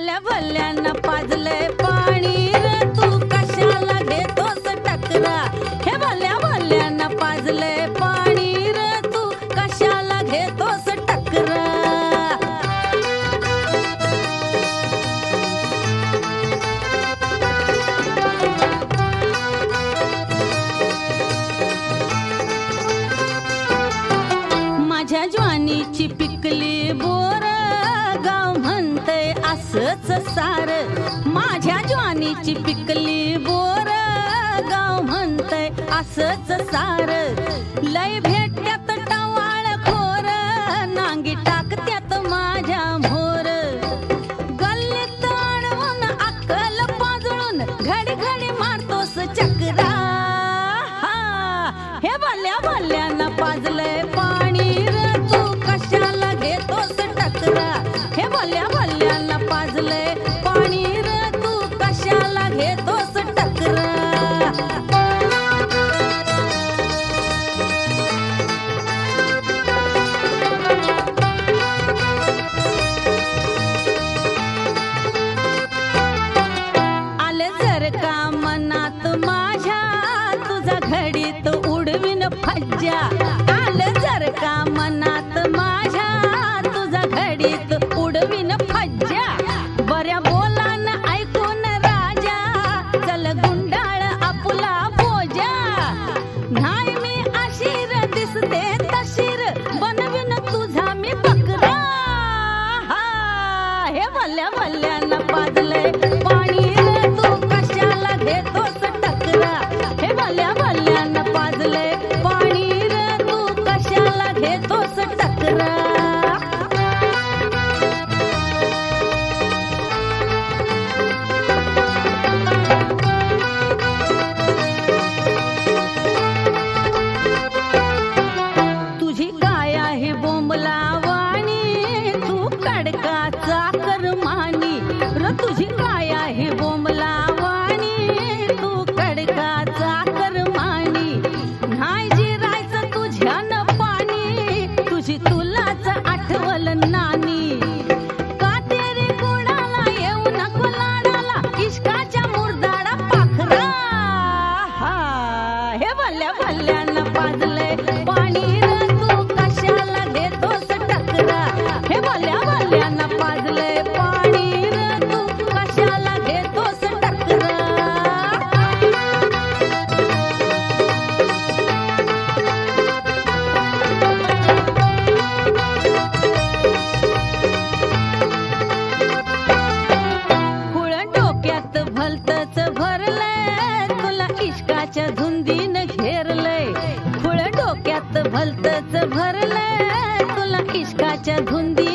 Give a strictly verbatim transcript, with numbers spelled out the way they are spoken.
भल्या भल्यानं पाजलंय पाणी रे तू कशाला घेतोस टकरा. हे भल्या भल्यानं पाजलंय पाणी रे तू कशाला घेतोस टकरा. माझ्या ज्वानीची पिकली बोर गाव म्हणतंय असंच सार. माझ्या ज्वानीची पिकली बोर गाव म्हणतंय असंच सार. लय भेटत्यात टवाळ खोर नांगी टाकत्यात माझ्या मोर. गल्लीत आणून अक्कल पाजळून घडी घडी मारतोस चक्रा. हे भल्या भल्यानं पाजलंय पाणी रे तू कशाला घेतोस टकरा. हे भल्या भल्यानं पाजलंय पाणी रे तू कशाला घेतोस टकरा. आले जर का मनात माझ्या तुझा घडीत उडवीन फज्जा. आलं जर का मनात माझ्या तुझा घडीत उडवीन फज्जा. बऱ्या बोलान ऐकून राजा चल गुंडाळ आपुला बोजा. नाही मी अशीर दिसते तशीर बनवीन तुझा मी बकरा. हे भल्या भल्यानं पाजलंय पाणी रे तू कशाला घेतोस टकरा. हे भल्या भल्यानं पाजलंय पाणी रे तू कशाला घेतोस टकरा. तुझी काय आहे बोंबला वाणी तू कडका चाकर मानी र. तुझी काय आहे बोंबला वाणी तू कडका चाकर मानी. नाही जिरायचं तुझ्यानं पाणी तुझी तुलाच आठवल नानी. काटेरी कुणाला येऊ नको लाडाला इश्काच्या मुरदाडा पाखरा. हे भल्या भल्यानं पाजलंय पाणी रे तू कशाला घेतोस टकरा. हे भल्या भल्यानं पाजलंय पाणी रे तू कशाला घेतोस टकरा. खुळ डोक्यात भलतच भरलंय तुला इश्काच्या धुंदीन घेरलंय. खुळ डोक्यात भलतच भरलंय तुला इश्काच्या धुंदी